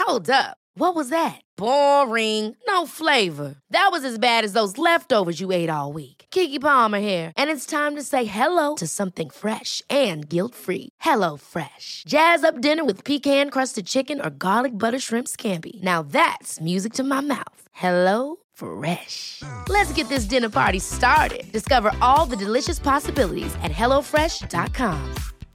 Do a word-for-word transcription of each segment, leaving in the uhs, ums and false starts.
Hold up. What was that? Boring. No flavor. That was as bad as those leftovers you ate all week. Keke Palmer here, and it's time to say hello to something fresh and guilt-free. Hello Fresh. Jazz up dinner with pecan-crusted chicken or garlic butter shrimp scampi. Now that's music to my mouth. Hello Fresh. Let's get this dinner party started. Discover all the delicious possibilities at hello fresh dot com.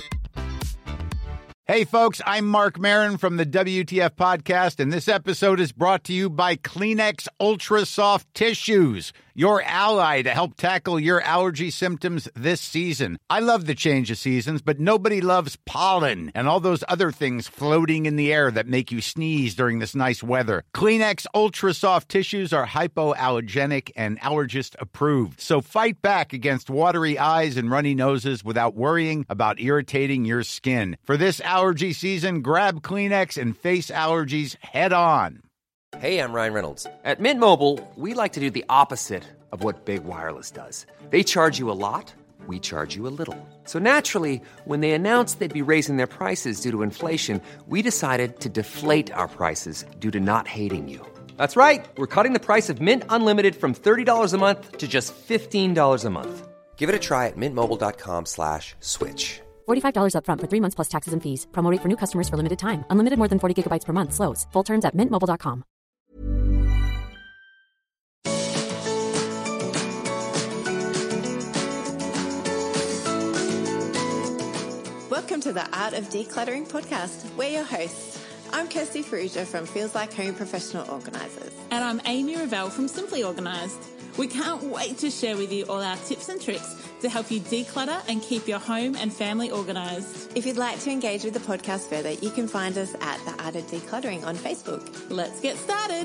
Hey, folks, I'm Mark Maron from the W T F Podcast, and this episode is brought to you by Kleenex Ultra Soft Tissues, your ally to help tackle your allergy symptoms this season. I love the change of seasons, but nobody loves pollen and all those other things floating in the air that make you sneeze during this nice weather. Kleenex Ultra Soft Tissues are hypoallergenic and allergist approved, so fight back against watery eyes and runny noses without worrying about irritating your skin. For this allergy season, grab Kleenex and face allergies head on. Hey, I'm Ryan Reynolds. At Mint Mobile, we like to do the opposite of what Big Wireless does. They charge you a lot, we charge you a little. So naturally, when they announced they'd be raising their prices due to inflation, we decided to deflate our prices due to not hating you. That's right. We're cutting the price of Mint Unlimited from thirty dollars a month to just fifteen dollars a month. Give it a try at mintmobile.com slash switch. forty-five dollars up front for three months plus taxes and fees. Promo rate for new customers for limited time. Unlimited more than forty gigabytes per month. Slows full terms at mint mobile dot com. Welcome to the Art of Decluttering podcast. We're your hosts. I'm Kirsty Ferrugia from Feels Like Home Professional Organisers. And I'm Amy Revell from Simply Organised. We can't wait to share with you all our tips and tricks to help you declutter and keep your home and family organised. If you'd like to engage with the podcast further, you can find us at The Art of Decluttering on Facebook. Let's get started.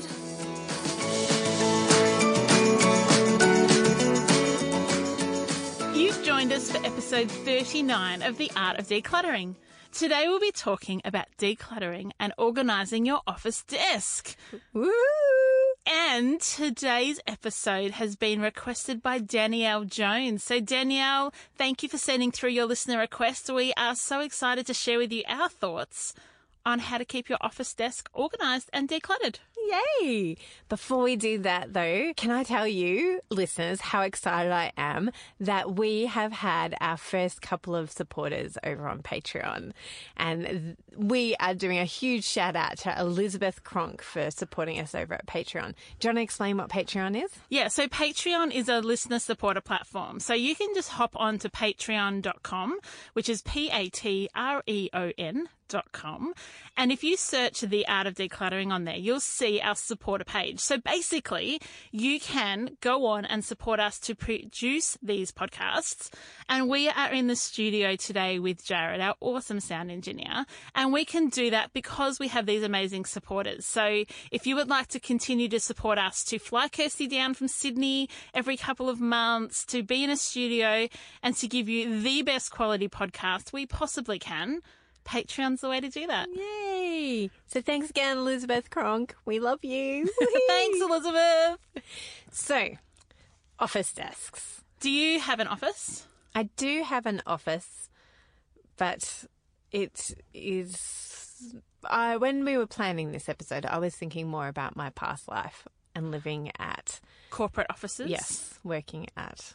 You've joined us for episode thirty-nine of The Art of Decluttering. Today we'll be talking about decluttering and organising your office desk. Woo! And today's episode has been requested by Danielle Jones. So Danielle, thank you for sending through your listener request. We are so excited to share with you our thoughts on how to keep your office desk organised and decluttered. Yay! Before we do that, though, can I tell you, listeners, how excited I am that we have had our first couple of supporters over on Patreon. And we are doing a huge shout out to Elizabeth Cronk for supporting us over at Patreon. Do you want to explain what Patreon is? Yeah, so Patreon is a listener supporter platform. So you can just hop on to patreon dot com, which is P A T R E O N dot com. And if you search The Art of Decluttering on there, you'll see our supporter page. So basically, you can go on and support us to produce these podcasts. And we are in the studio today with Jared, our awesome sound engineer. And we can do that because we have these amazing supporters. So if you would like to continue to support us, to fly Kirsty down from Sydney every couple of months, to be in a studio and to give you the best quality podcast we possibly can, Patreon's the way to do that. Yay! So thanks again, Elizabeth Cronk. We love you. Thanks, Elizabeth. So, office desks. Do you have an office? I do have an office, but it is... I, when we were planning this episode, I was thinking more about my past life and living at... Corporate offices? Yes, working at...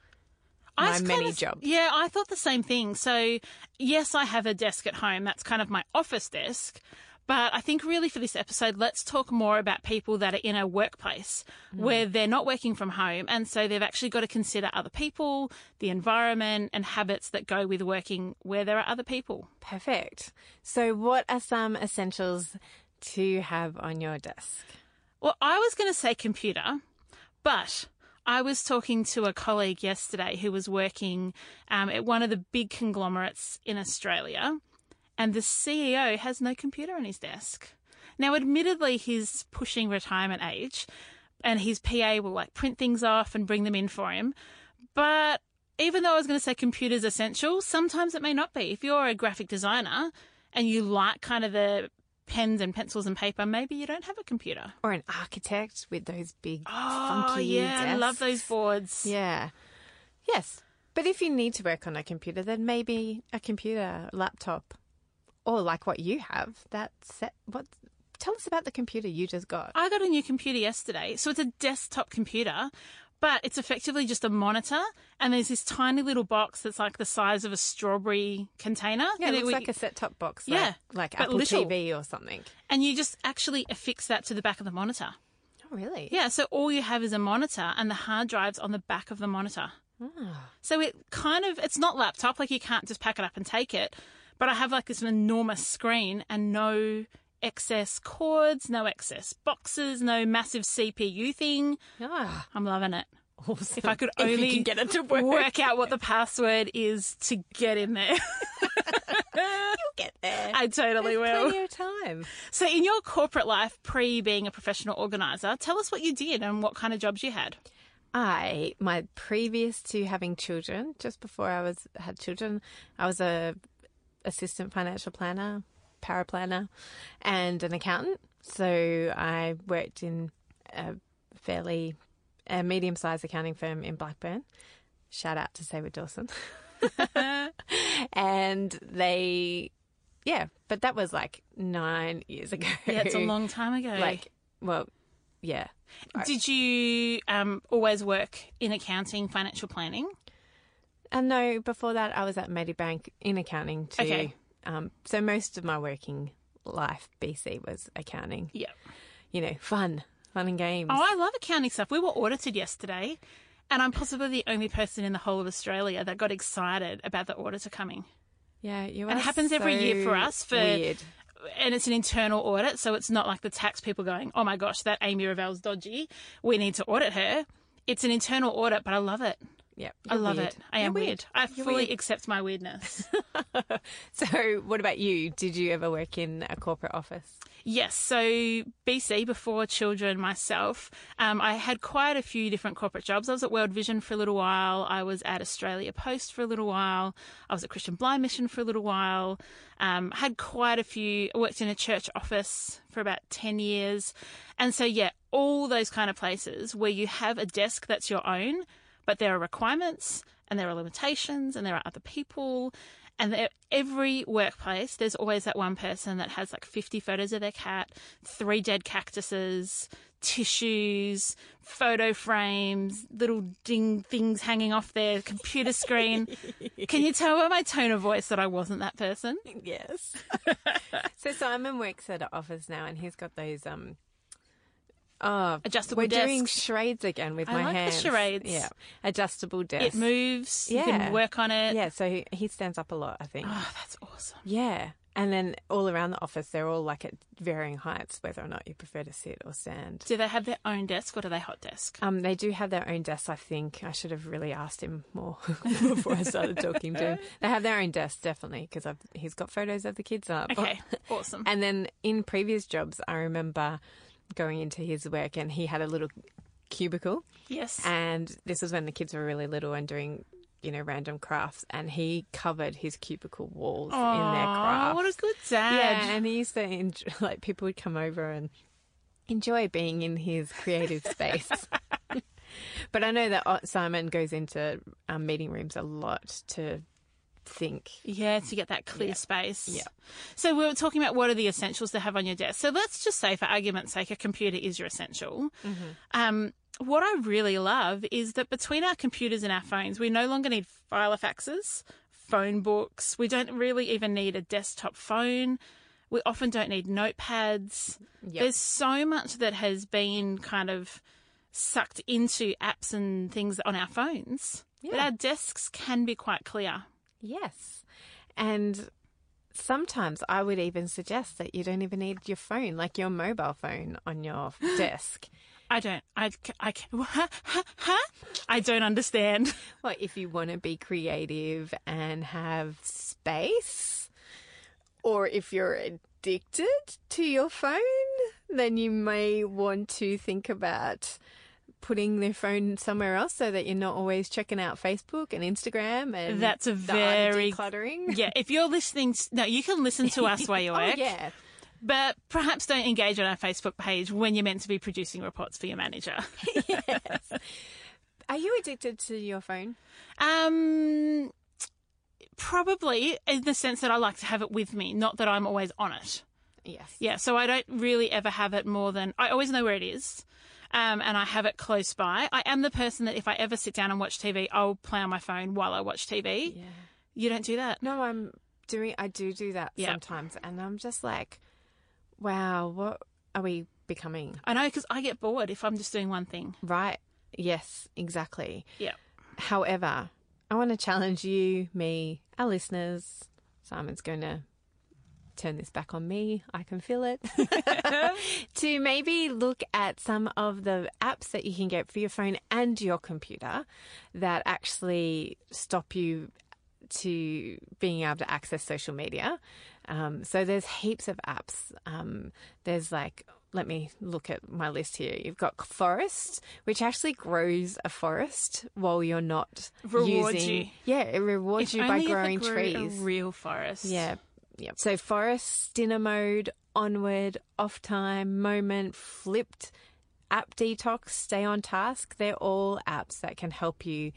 I my many of, jobs. Yeah, I thought the same thing. So, yes, I have a desk at home. That's kind of my office desk. But I think really for this episode, let's talk more about people that are in a workplace mm. where they're not working from home. And so they've actually got to consider other people, the environment and habits that go with working where there are other people. Perfect. So what are some essentials to have on your desk? Well, I was going to say computer, but... I was talking to a colleague yesterday who was working um, at one of the big conglomerates in Australia, and the C E O has no computer on his desk. Now, admittedly, he's pushing retirement age, and his P A will like print things off and bring them in for him. But even though I was going to say computer's essential, sometimes it may not be. If you're a graphic designer and you like kind of the pens and pencils and paper, maybe you don't have a computer. Or an architect with those big, oh, funky yeah, desks. I love those boards. Yeah. Yes. But if you need to work on a computer, then maybe a computer, laptop, or like what you have, that set, what tell us about the computer you just got. I got a new computer yesterday. So it's a desktop computer, but it's effectively just a monitor. And there's this tiny little box that's like the size of a strawberry container. Yeah, it that looks we- like a set-top box. Yeah, Like, like but Apple little. T V or something. And you just actually affix that to the back of the monitor. Oh, really? Yeah, so all you have is a monitor and the hard drive's on the back of the monitor. So it kind of, it's not laptop, like you can't just pack it up and take it, but I have like this enormous screen and no excess cords, no excess boxes, no massive C P U thing. Ah, I'm loving it. awesome. If I could If you only can get it to work. work out what the password is to get in there. You'll get there. I totally There's will. plenty of time. So in your corporate life, pre being a professional organiser, tell us what you did and what kind of jobs you had. I, my previous to having children, just before I was had children, I was a assistant financial planner, paraplanner, and an accountant. So I worked in a fairly a medium-sized accounting firm in Blackburn. Shout out to Saywood Dawson. And they, yeah, but that was like nine years ago. Yeah, it's a long time ago. Like, well, yeah. Did you um, always work in accounting, financial planning? And no, before that, I was at Medibank in accounting too. Okay. Um, so most of my working life, B C, was accounting. Yeah. You know, fun, fun and games. Oh, I love accounting stuff. We were audited yesterday, and I'm possibly the only person in the whole of Australia that got excited about the auditor coming. yeah, you And are it happens every so year for us. For weird. And it's an internal audit, so it's not like the tax people going, oh my gosh, that Amy Ravel's dodgy. We need to audit her. It's an internal audit, but I love it. Yeah, I you're love weird. it. I You're am weird. weird. I You're fully weird. accept my weirdness. So, what about you? Did you ever work in a corporate office? Yes, so B C, before children myself, um, I had quite a few different corporate jobs. I was at World Vision for a little while. I was at Australia Post for a little while. I was at Christian Blind Mission for a little while. Um, had quite a few, I worked in a church office for about ten years. And so, yeah, all those kind of places where you have a desk that's your own, but there are requirements and there are limitations and there are other people. And there, every workplace, there's always that one person that has like fifty photos of their cat, three dead cactuses, tissues, photo frames, little ding things hanging off their computer screen. Can you tell by my tone of voice that I wasn't that person? Yes. So Simon works at an office now, and he's got those um. Oh, Adjustable we're doing desks. charades again with I my like the hands. charades. Yeah, adjustable desk. It moves. You Yeah. can work on it. Yeah, so he, he stands up a lot, I think. Oh, that's awesome. Yeah. And then all around the office, they're all like at varying heights, whether or not you prefer to sit or stand. Do they have their own desk or do they hot desk? Um, they do have their own desks, I think. I should have really asked him more before I started talking to him. They have their own desks, definitely, because he's got photos of the kids up. Okay, awesome. And then in previous jobs, I remember going into his work and he had a little cubicle. Yes. And this was when the kids were really little and doing, you know, random crafts, and he covered his cubicle walls in their Aw, crafts. what a good dad. Yeah, and he used to enjoy, like, people would come over and enjoy being in his creative space. But I know that uh, Simon goes into um, meeting rooms a lot to think. Yeah, to get that clear space. Yeah. So we were talking about what are the essentials to have on your desk. So let's just say, for argument's sake, a computer is your essential. Mm-hmm. Um, what I really love is that between our computers and our phones, we no longer need filofaxes, phone books. We don't really even need a desktop phone. We often don't need notepads. Yep. There's so much that has been kind of sucked into apps and things on our phones. But Yeah. our desks can be quite clear. Yes. And sometimes I would even suggest that you don't even need your phone, like your mobile phone on your desk. I don't. I. I. Huh? Huh? Huh? I don't understand. Well, if you want to be creative and have space, or if you're addicted to your phone, then you may want to think about putting their phone somewhere else so that you're not always checking out Facebook and Instagram and That's a the art of very decluttering. Yeah. If you're listening, no, you can listen to us while you work. Oh, yeah. But perhaps don't engage on our Facebook page when you're meant to be producing reports for your manager. Yes. Are you addicted to your phone? Um, probably in the sense that I like to have it with me, not that I'm always on it. Yes. Yeah, so I don't really ever have it more than, I always know where it is. Um, and I have it close by. I am the person that if I ever sit down and watch T V, I'll play on my phone while I watch T V. Yeah. You don't do that? No, I'm doing, I do do that Yep. sometimes. And I'm just like, wow, what are we becoming? I know, because I get bored if I'm just doing one thing. Right. Yes, exactly. Yeah. However, I want to challenge you, me, our listeners. Simon's going to turn this back on me. I can feel it. To maybe look at some of the apps that you can get for your phone and your computer that actually stop you to being able to access social media. Um, so there's heaps of apps. Um, there's like, let me look at my list here. You've got Forest, which actually grows a forest while you're not Rewards using. you. Yeah, it rewards If you by only if it growing grew trees. a real forest. Yeah. Yeah. So Forest, Dinner Mode, Onward, Off Time, Moment, Flipped, App Detox, Stay on Task. They're all apps that can help you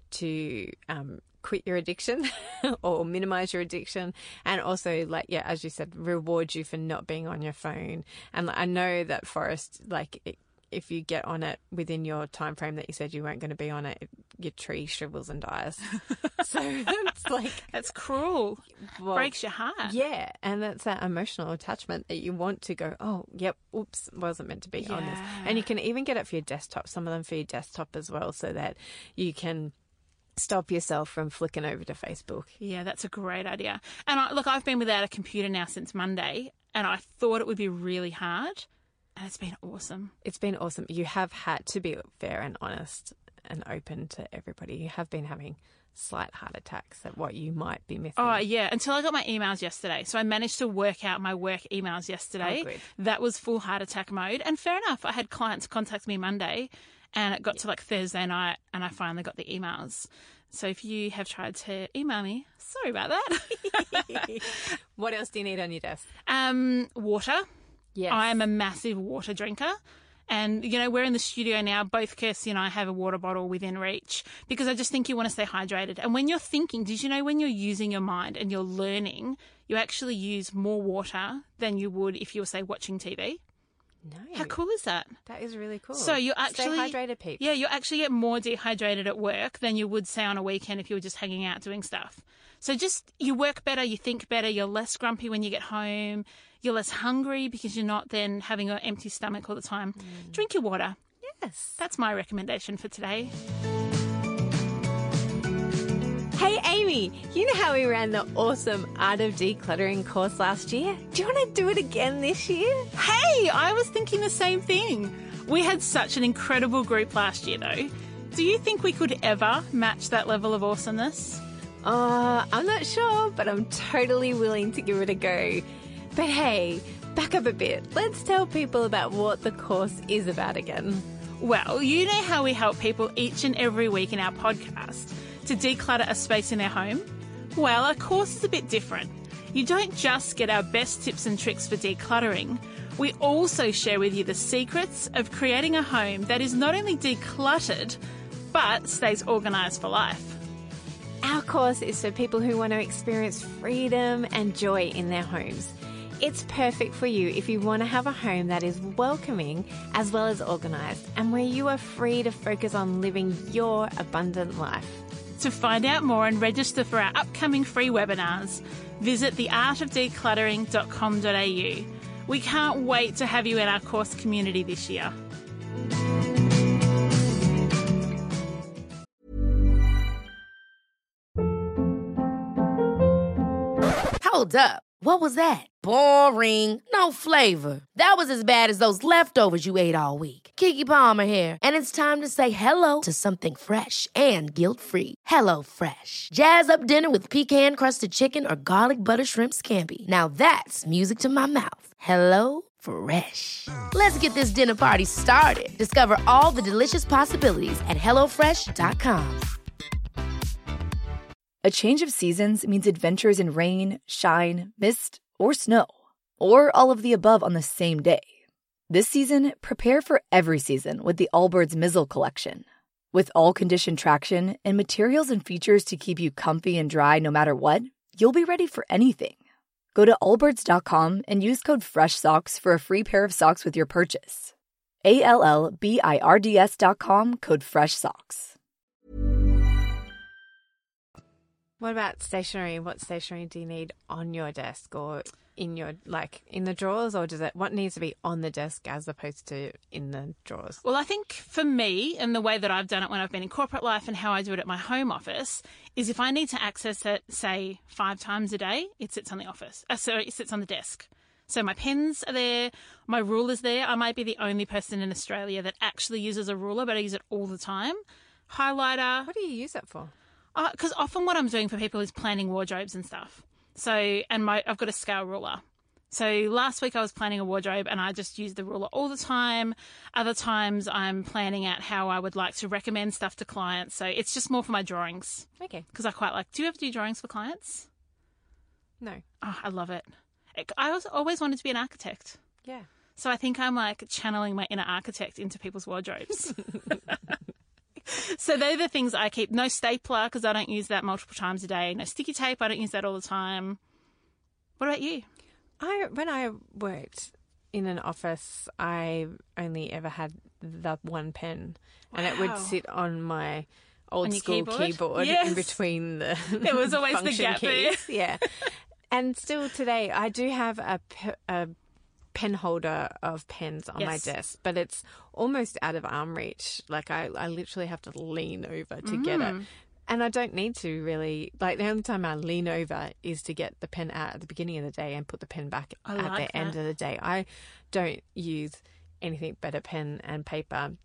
to um, quit your addiction or minimize your addiction. And also, like, yeah, as you said, reward you for not being on your phone. And I know that Forest, like, it, if you get on it within your time frame that you said you weren't going to be on it, your tree shrivels and dies. So it's like, That's cruel. well, Breaks your heart. yeah, and that's that emotional attachment that you want to go, oh, yep, oops, wasn't meant to be on this. Yeah. And you can even get it for your desktop, some of them for your desktop as well, so that you can stop yourself from flicking over to Facebook. Yeah, that's a great idea. And I, look, I've been without a computer now since Monday, and I thought it would be really hard, and it's been awesome. It's been awesome. You have had to be fair and honest and open to everybody. You have been having slight heart attacks at what you might be missing. Oh, yeah, until I got my emails yesterday. So I managed to work out my work emails yesterday. Oh, good. That was full heart attack mode. And fair enough, I had clients contact me Monday, and it got to like Thursday night, and I finally got the emails. So if you have tried to email me, sorry about that. What else do you need on your desk? um, water. Yes. I am a massive water drinker. And, you know, we're in the studio now. Both Kirsty and I have a water bottle within reach because I just think you want to stay hydrated. And when you're thinking, did you know when you're using your mind and you're learning, you actually use more water than you would if you were, say, watching T V? No. How cool is that? That is really cool. So you actually Stay hydrated, peeps. Yeah, you actually get more dehydrated at work than you would, say, on a weekend if you were just hanging out doing stuff. So just you work better, you think better, you're less grumpy when you get home, you're less hungry because you're not then having an empty stomach all the time. Mm. Drink your water. Yes. That's my recommendation for today. Hey, Amy, you know how we ran the awesome Art of Decluttering course last year? Do you want to do it again this year? Hey, I was thinking the same thing. We had such an incredible group last year, though. Do you think we could ever match that level of awesomeness? Uh, I'm not sure, but I'm totally willing to give it a go. But hey, back up a bit. Let's tell people about what the course is about again. Well, you know how we help people each and every week in our podcast to declutter a space in their home? Well, our course is a bit different. You don't just get our best tips and tricks for decluttering. We also share with you the secrets of creating a home that is not only decluttered, but stays organised for life. Our course is for people who want to experience freedom and joy in their homes. It's perfect for you if you want to have a home that is welcoming as well as organised and where you are free to focus on living your abundant life. To find out more and register for our upcoming free webinars, visit the art of decluttering dot com dot a u. We can't wait to have you in our course community this year. Hold up. What was that? Boring. No flavor. That was as bad as those leftovers you ate all week. Keke Palmer here, and it's time to say hello to something fresh and guilt-free. Hello Fresh. Jazz up dinner with pecan-crusted chicken or garlic butter shrimp scampi. Now that's music to my mouth. Hello Fresh. Let's get this dinner party started. Discover all the delicious possibilities at hello fresh dot com. A change of seasons means adventures in rain, shine, mist, or snow, or all of the above on the same day. This season, prepare for every season with the Allbirds Mizzle Collection. With all-condition traction and materials and features to keep you comfy and dry no matter what, you'll be ready for anything. Go to allbirds dot com and use code FRESHSOCKS for a free pair of socks with your purchase. A L L B I R D S dot com, code FRESHSOCKS. What about stationery? What stationery do you need on your desk or in your, like, in the drawers, or does it, what needs to be on the desk as opposed to in the drawers? Well, I think for me, and the way that I've done it when I've been in corporate life and how I do it at my home office, is if I need to access it, say, five times a day, it sits on the office. Uh, so it sits on the desk. So my pens are there, my ruler's there. I might be the only person in Australia that actually uses a ruler, but I use it all the time. Highlighter. What do you use it for? Because uh, often what I'm doing for people is planning wardrobes and stuff. So, and my I've got a scale ruler. So last week I was planning a wardrobe and I just use the ruler all the time. Other times I'm planning out how I would like to recommend stuff to clients. So it's just more for my drawings. Okay. Because I quite like, do you ever do drawings for clients? No. Oh, I love it. it I was, always wanted to be an architect. Yeah. So I think I'm like channeling my inner architect into people's wardrobes. So they're the things I keep. No stapler, because I don't use that multiple times a day. No sticky tape, I don't use that all the time. What about you? I when I worked in an office, I only ever had the one pen, wow. and it would sit on my old on school keyboard, keyboard yes. in between the there was always the gap keys. there. Yeah, and still today I do have a, a pen holder of pens on yes. my desk, but it's almost out of arm reach. Like I, I literally have to lean over to mm. get it. And I don't need to really. Like the only time I lean over is to get the pen out at the beginning of the day and put the pen back I at like the that. end of the day. I don't use anything but a pen and paper,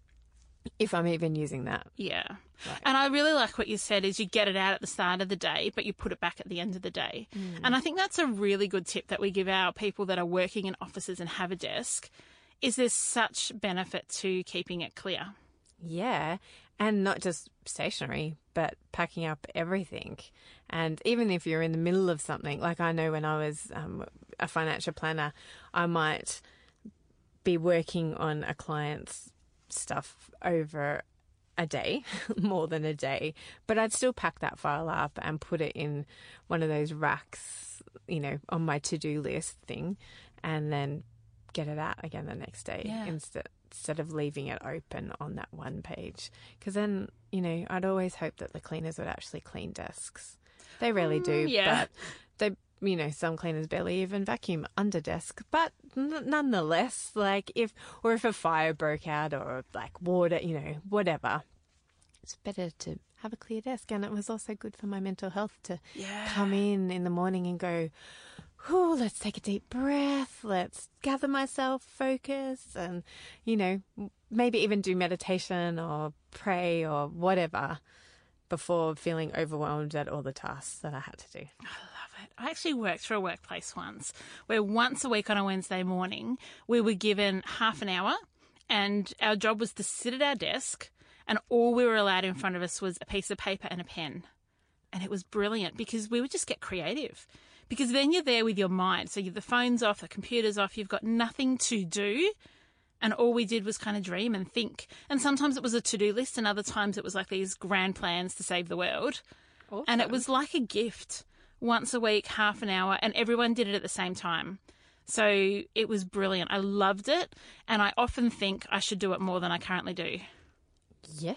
if I'm even using that. Yeah. Right. And I really like what you said is you get it out at the start of the day, but you put it back at the end of the day. Mm. And I think that's a really good tip that we give our people that are working in offices and have a desk, is there's such benefit to keeping it clear. Yeah. And not just stationery, but packing up everything. And even if you're in the middle of something, like I know when I was um, a financial planner, I might be working on a client's stuff over a day, more than a day, but I'd still pack that file up and put it in one of those racks, you know, on my to-do list thing, and then get it out again the next day yeah. instead instead of leaving it open on that one page. Because then, you know, I'd always hope that the cleaners would actually clean desks. They rarely do, mm, yeah. but they, you know, some cleaners barely even vacuum under desks. But n- nonetheless, like if, or if a fire broke out or like water, you know, whatever, it's better to have a clear desk. And it was also good for my mental health to yeah. come in in the morning and go, whew, let's take a deep breath. Let's gather myself, focus, and, you know, maybe even do meditation or pray or whatever before feeling overwhelmed at all the tasks that I had to do. I love it. I actually worked for a workplace once where once a week on a Wednesday morning we were given half an hour and our job was to sit at our desk and all we were allowed in front of us was a piece of paper and a pen. And it was brilliant because we would just get creative. Because then you're there with your mind. So the phone's off, the computer's off, you've got nothing to do. And all we did was kind of dream and think. And sometimes it was a to-do list and other times it was like these grand plans to save the world. Awesome. And it was like a gift. Once a week, half an hour, and everyone did it at the same time. So it was brilliant. I loved it. And I often think I should do it more than I currently do. Yeah.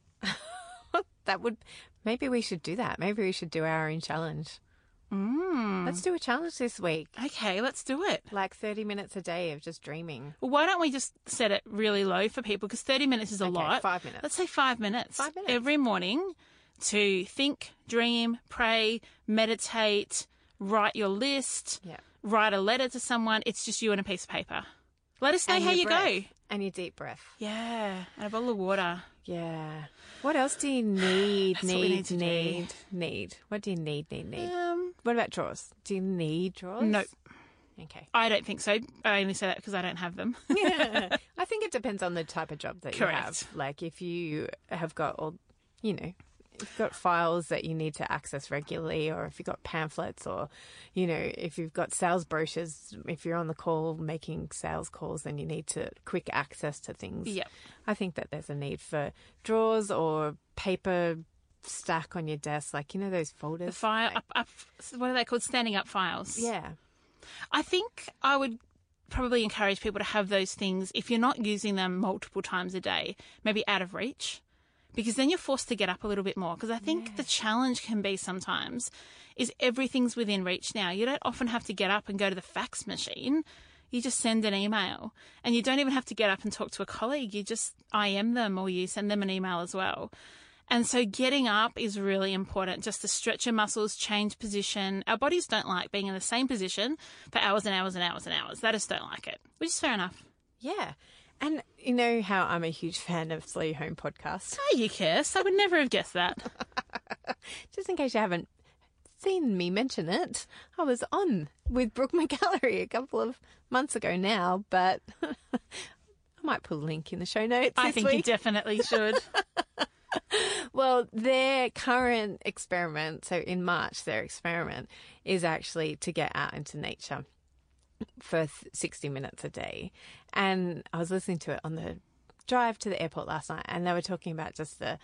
That would, maybe we should do that. Maybe we should do our own challenge. Mm. Let's do a challenge this week. Okay, let's do it. Like thirty minutes a day of just dreaming. Well, why don't we just set it really low for people? Because thirty minutes is a okay, lot. five minutes. Let's say five minutes. Five minutes. Every morning to think, dream, pray, meditate, write your list, yeah. write a letter to someone. It's just you and a piece of paper. Let us know and how your you breath. go. And your deep breath. Yeah, and a bottle of water. Yeah. What else do you need, That's need, what we need to need, need? What do you need, need, need? Um, what about drawers? Do you need drawers? No. Okay. I don't think so. I only say that because I don't have them. Yeah. I think it depends on the type of job that Correct. you have. Like if you have got all, you know, if you've got files that you need to access regularly, or if you've got pamphlets, or, you know, if you've got sales brochures, if you're on the call making sales calls, then you need to quick access to things. Yep. I think that there's a need for drawers or paper stack on your desk, like, you know, those folders. The file, like, up, up, what are they called? Standing up files. yeah. I think I would probably encourage people to have those things, if you're not using them multiple times a day, maybe out of reach, because then you're forced to get up a little bit more. Because I think yeah. the challenge can be sometimes is everything's within reach now. You don't often have to get up and go to the fax machine. You just send an email, and you don't even have to get up and talk to a colleague. You just I M them, or you send them an email as well. And so getting up is really important, just to stretch your muscles, change position. Our bodies don't like being in the same position for hours and hours and hours and hours. They just don't like it, which is fair enough. Yeah. And you know how I'm a huge fan of Slow Your Home podcast? Oh, you Kirst. I would never have guessed that. Just in case you haven't seen me mention it, I was on with Brooke McGallery a couple of months ago now, but I might put a link in the show notes. I this think week. you definitely should. Well, their current experiment, so in March, their experiment is actually to get out into nature for sixty minutes a day. And I was listening to it on the drive to the airport last night, and they were talking about just the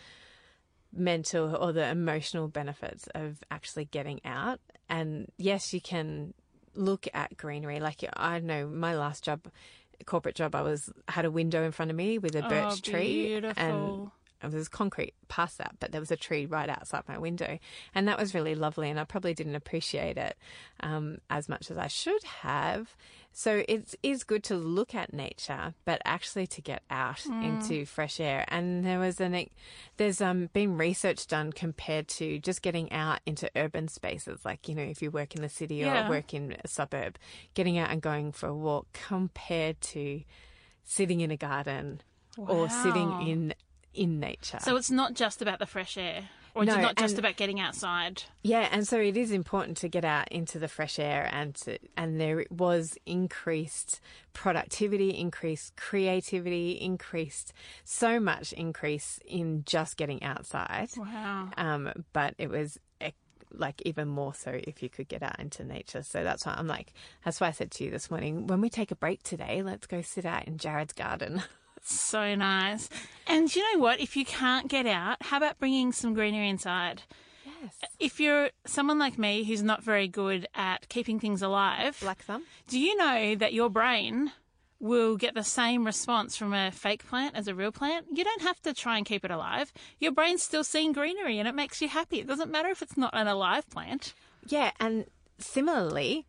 mental or the emotional benefits of actually getting out. And yes, you can look at greenery. Like, I know my last job, corporate job, I was had a window in front of me with a birch oh, tree. Beautiful. And it was concrete past that, but there was a tree right outside my window. And that was really lovely, and I probably didn't appreciate it um, as much as I should have. So it is good to look at nature, but actually to get out mm. into fresh air. And there was an, there's um, been research done compared to just getting out into urban spaces. Like, you know, if you work in the city yeah. or work in a suburb, getting out and going for a walk compared to sitting in a garden wow. or sitting in in nature. So it's not just about the fresh air, or no, it's not just and, about getting outside. Yeah, and so it is important to get out into the fresh air, and to, and there was increased productivity, increased creativity, increased so much increase in just getting outside. Wow. Um, but it was like even more so if you could get out into nature. So that's why I'm like, that's why I said to you this morning, when we take a break today, let's go sit out in Jared's garden. So nice. And you know what? If you can't get out, how about bringing some greenery inside? Yes. If you're someone like me who's not very good at keeping things alive, like thumb, do you know that your brain will get the same response from a fake plant as a real plant? You don't have to try and keep it alive. Your brain's still seeing greenery and it makes you happy. It doesn't matter if it's not an alive plant. Yeah, and similarly,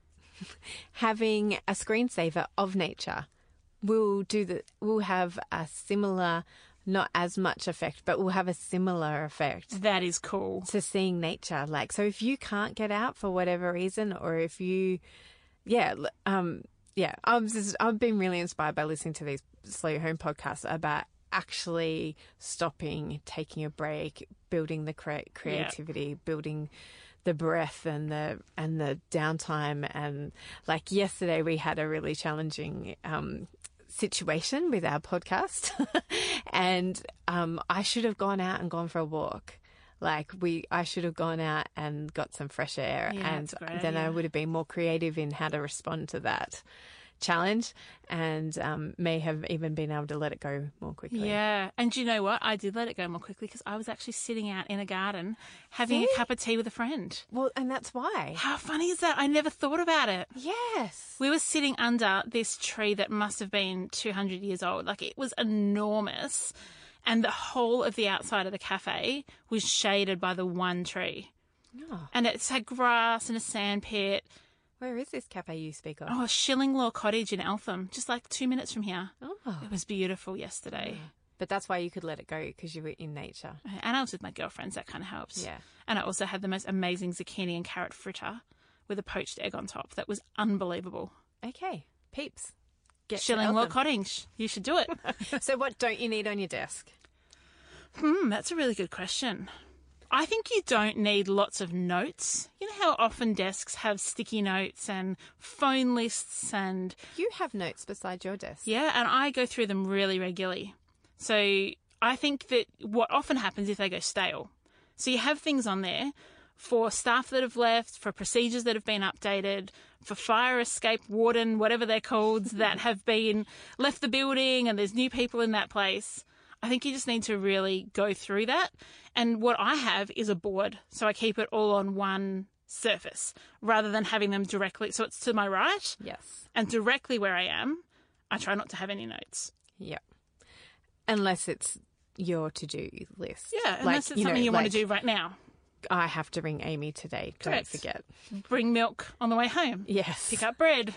having a screensaver of nature will do the will have a similar, not as much effect, but will have a similar effect. That is cool. To seeing nature. Like, so if you can't get out for whatever reason, or if you, yeah, um, yeah, I'm just, I've been really inspired by listening to these Slow Your Home podcasts about actually stopping, taking a break, building the cre- creativity, yeah. building the breath and the and the downtime. And like yesterday, we had a really challenging um, situation with our podcast, and um, I should have gone out and gone for a walk. Like we, I should have gone out and got some fresh air, yeah, and then idea. I would have been more creative in how to respond to that challenge, and um, may have even been able to let it go more quickly. Yeah, and do you know what? I did let it go more quickly because I was actually sitting out in a garden having See? a cup of tea with a friend. Well, and that's why. How funny is that? I never thought about it. Yes. We were sitting under this tree that must have been two hundred years old. Like, it was enormous, and the whole of the outside of the cafe was shaded by the one tree. Oh. And it's had grass and a sand pit. Where is this cafe you speak of? Oh, Shillinglaw Cottage in Eltham, just like two minutes from here. Oh. It was beautiful yesterday. Yeah. But that's why you could let it go, because you were in nature. And I was with my girlfriends, that kind of helps. Yeah. And I also had the most amazing zucchini and carrot fritter with a poached egg on top. That was unbelievable. Okay. Peeps. Get Shillinglaw Cottage. You should do it. So what don't you need on your desk? Hmm, that's a really good question. I think you don't need lots of notes. You know how often desks have sticky notes and phone lists and... You have notes beside your desk. Yeah, and I go through them really regularly. So I think that what often happens is they go stale. So you have things on there for staff that have left, for procedures that have been updated, for fire escape warden, whatever they're called, that have been left the building and there's new people in that place. I think you just need to really go through that. And what I have is a board. So I keep it all on one surface rather than having them directly. So it's to my right. Yes. And directly where I am, I try not to have any notes. Yep. Unless it's your to-do list. Yeah, unless like, it's you something know, you want like, to do right now. I have to ring Amy today. Don't Correct. forget. Bring milk on the way home. Yes. Pick up bread.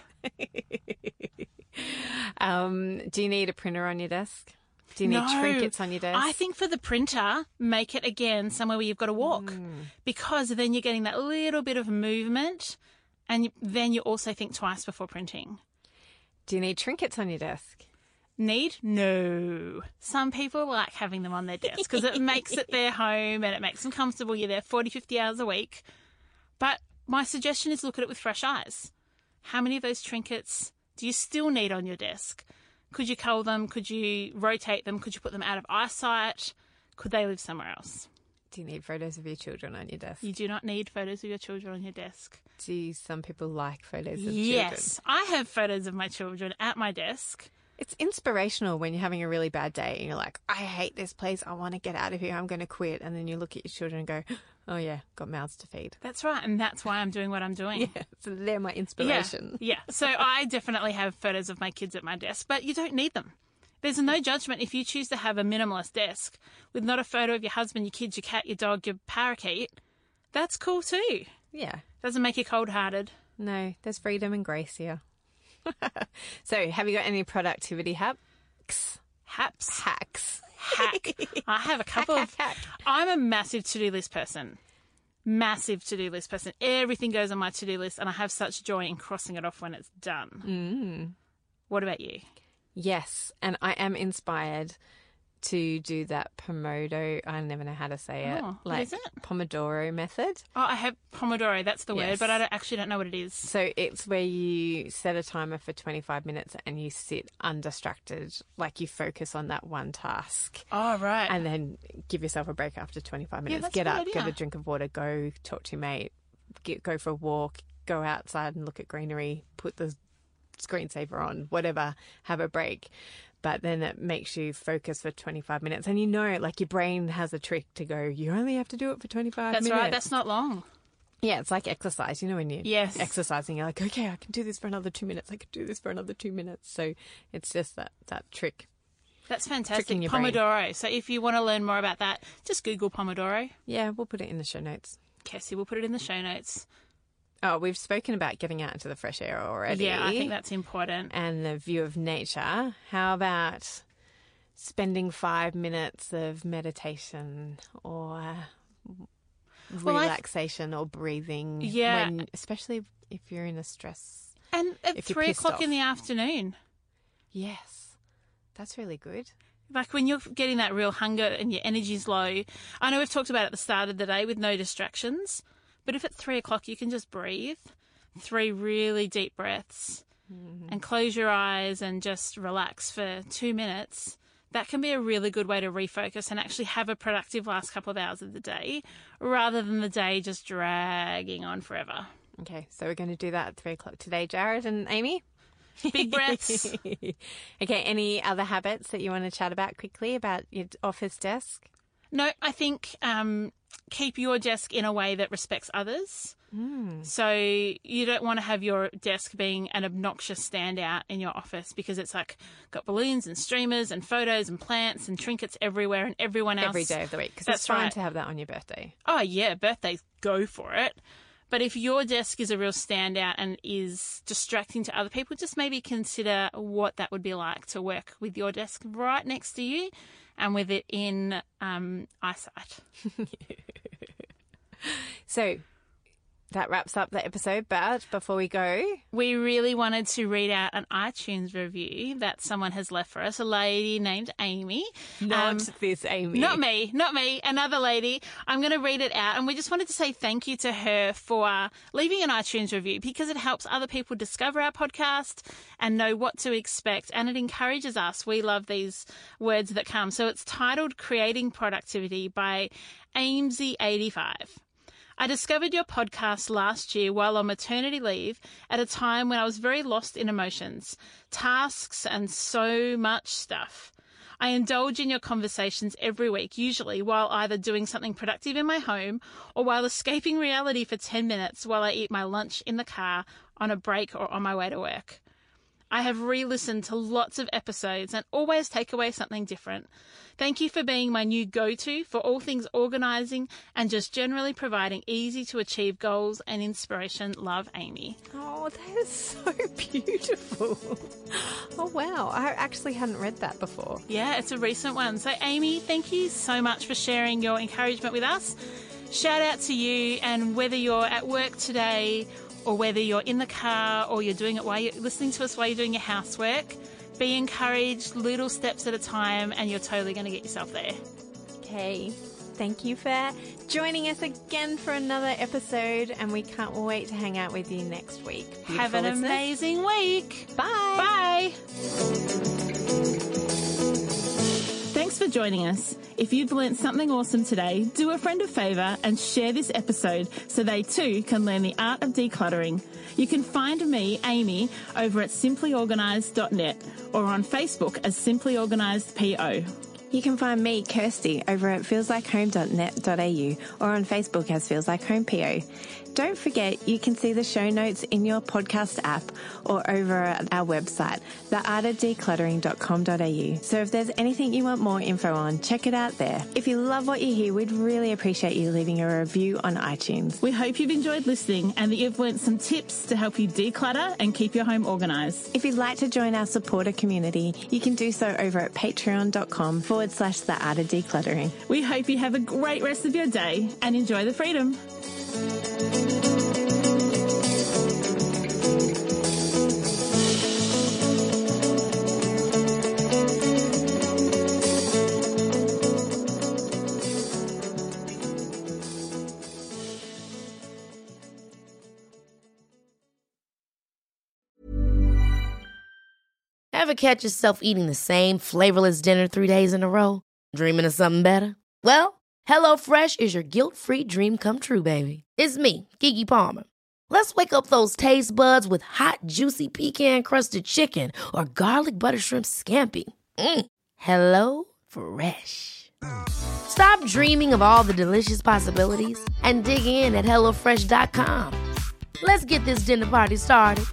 um, do you need a printer on your desk? Do you need No. trinkets on your desk? I think for the printer, make it again somewhere where you've got to walk Mm. because then you're getting that little bit of movement and you, then you also think twice before printing. Do you need trinkets on your desk? Need? No. Some people like having them on their desk because it makes it their home and it makes them comfortable. You're there forty, fifty hours a week. But my suggestion is look at it with fresh eyes. How many of those trinkets do you still need on your desk? Could you cull them? Could you rotate them? Could you put them out of eyesight? Could they live somewhere else? Do you need photos of your children on your desk? You do not need photos of your children on your desk. Do some people like photos of children? Yes. I have photos of my children at my desk. It's inspirational when you're having a really bad day and you're like, I hate this place. I want to get out of here. I'm going to quit. And then you look at your children and go, oh, yeah, got mouths to feed. That's right. And that's why I'm doing what I'm doing. Yeah, so they're my inspiration. Yeah, yeah. So I definitely have photos of my kids at my desk, but you don't need them. There's no judgment if you choose to have a minimalist desk with not a photo of your husband, your kids, your cat, your dog, your parakeet. That's cool too. Yeah. Doesn't make you cold-hearted. No, there's freedom and grace here. So, have you got any productivity hacks? Haps. Hacks. Hack. I have a couple Hack, of... hack, hack. I'm a massive to-do list person. Massive to-do list person. Everything goes on my to-do list, and I have such joy in crossing it off when it's done. Mm. What about you? Yes, and I am inspired to do that Pomodoro. I never know how to say it. Oh, what like is it? Pomodoro method. Oh, I have Pomodoro. That's the word, Yes. but I don't, actually don't know what it is. So it's where you set a timer for twenty-five minutes and you sit undistracted, like you focus on that one task. Oh, right. And then give yourself a break after twenty-five minutes. that's Get a up, good get idea. a drink of water, go talk to your mate, get, go for a walk, go outside and look at greenery, put the screensaver on, whatever, have a break. But then it makes you focus for twenty-five minutes. And you know, like your brain has a trick to go, you only have to do it for twenty-five That's minutes. right. That's not long. Yeah, it's like exercise. You know, when you're Yes. exercising, you're like, okay, I can do this for another two minutes. I can do this for another two minutes. So it's just that, that trick. That's fantastic. Tricking your brain. Pomodoro. So if you want to learn more about that, just Google Pomodoro. Yeah, we'll put it in the show notes. Cassie will put it in the show notes. Oh, we've spoken about getting out into the fresh air already. Yeah, I think that's important. And the view of nature. How about spending five minutes of meditation or Well, I- relaxation or breathing? Yeah. When, especially if you're in a stress. And at If you're three pissed o'clock off. in the afternoon, Yes, that's really good. like when you're getting that real hunger and your energy's low. I know we've talked about it at the start of the day with no distractions, but if at three o'clock you can just breathe, three really deep breaths, Mm-hmm. and close your eyes and just relax for two minutes, that can be a really good way to refocus and actually have a productive last couple of hours of the day rather than the day just dragging on forever. Okay, so we're going to do that at three o'clock today, Jared and Amy. Big breaths. Okay, any other habits that you want to chat about quickly about your office desk? No, I think um, keep your desk in a way that respects others. Mm. So you don't want to have your desk being an obnoxious standout in your office because it's like got balloons and streamers and photos and plants and trinkets everywhere and everyone else. Every day of the week, because That's it's fine right. to have that on your birthday. Oh, yeah, birthdays, go for it. But if your desk is a real standout and is distracting to other people, just maybe consider what that would be like to work with your desk right next to you and with it in um, eyesight. So that wraps up the episode, but before we go, We really wanted to read out an iTunes review that someone has left for us, a lady named Amy. not Um, this Amy. Not me, not me, another lady. I'm going to read it out. And we just wanted to say thank you to her for leaving an iTunes review because it helps other people discover our podcast and know what to expect. And it encourages us. We love these words that come. So it's titled Creating Productivity by Amesy eighty-five. I discovered your podcast last year while on maternity leave at a time when I was very lost in emotions, tasks, and so much stuff. I indulge in your conversations every week, usually while either doing something productive in my home or while escaping reality for ten minutes while I eat my lunch in the car, on a break, or on my way to work. I have re-listened to lots of episodes and always take away something different. Thank you for being my new go-to for all things organising and just generally providing easy-to-achieve goals and inspiration. Love, Amy. Oh, that is so beautiful. Oh, wow. I actually hadn't read that before. Yeah, it's a recent one. So, Amy, thank you so much for sharing your encouragement with us. Shout out to you, and whether you're at work today or whether you're in the car or you're doing it while you're listening to us while you're doing your housework, be encouraged, little steps at a time, and you're totally going to get yourself there. Okay. Thank you for joining us again for another episode, and we can't wait to hang out with you next week. Beautiful Have an listeners. amazing week. Bye. Bye. Thanks for joining us. If you've learnt something awesome today, do a friend a favour and share this episode so they too can learn the art of decluttering. You can find me, Amy, over at simply organised dot net or on Facebook as Simply Organised P O. You can find me, Kirsty, over at feels like home dot net dot a u or on Facebook as Feels Like Home P O. Don't forget, you can see the show notes in your podcast app or over at our website, the art of decluttering dot com dot a u. So if there's anything you want more info on, check it out there. If you love what you hear, we'd really appreciate you leaving a review on iTunes. We hope you've enjoyed listening and that you've learnt some tips to help you declutter and keep your home organised. If you'd like to join our supporter community, you can do so over at patreon.com forward slash the art of decluttering. We hope you have a great rest of your day and enjoy the freedom. Ever catch yourself eating the same flavorless dinner three days in a row? Dreaming of something better? Well, HelloFresh is your guilt-free dream come true, baby. It's me, Keke Palmer. Let's wake up those taste buds with hot, juicy pecan-crusted chicken or garlic butter shrimp scampi. Mm. Hello Fresh. Stop dreaming of all the delicious possibilities and dig in at hello fresh dot com. Let's get this dinner party started.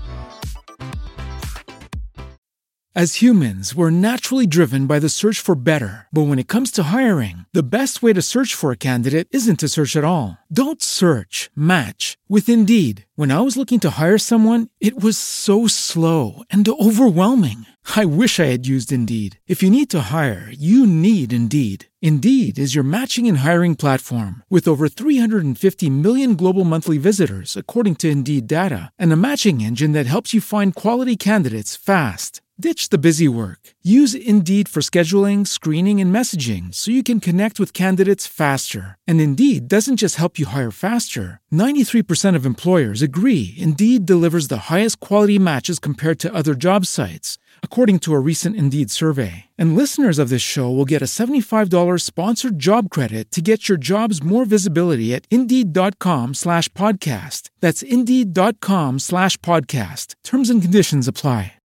As humans, we're naturally driven by the search for better. But when it comes to hiring, the best way to search for a candidate isn't to search at all. Don't search, match with Indeed. When I was looking to hire someone, it was so slow and overwhelming. I wish I had used Indeed. If you need to hire, you need Indeed. Indeed is your matching and hiring platform with over three hundred fifty million global monthly visitors, according to Indeed data, and a matching engine that helps you find quality candidates fast. Ditch the busy work. Use Indeed for scheduling, screening, and messaging so you can connect with candidates faster. And Indeed doesn't just help you hire faster. ninety-three percent of employers agree Indeed delivers the highest quality matches compared to other job sites, according to a recent Indeed survey. And listeners of this show will get a seventy-five dollars sponsored job credit to get your jobs more visibility at Indeed.com slash podcast. That's Indeed.com slash podcast. Terms and conditions apply.